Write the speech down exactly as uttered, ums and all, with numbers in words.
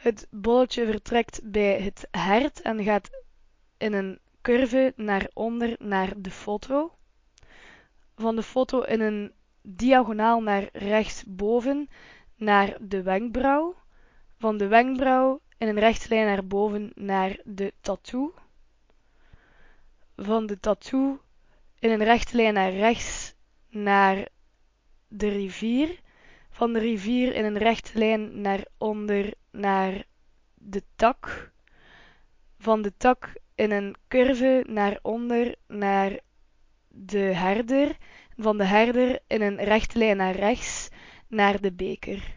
Het bolletje vertrekt bij het hert en gaat in een curve naar onder naar de foto. Van de foto in een diagonaal naar rechtsboven naar de wenkbrauw. Van de wenkbrauw in een rechte lijn naar boven naar de tattoo. Van de tattoo in een rechte lijn naar rechts naar de rivier. Van de rivier in een rechte lijn naar onder naar de tak. Van de tak in een curve naar onder naar de herder. Van de herder in een rechte lijn naar rechts naar de beker.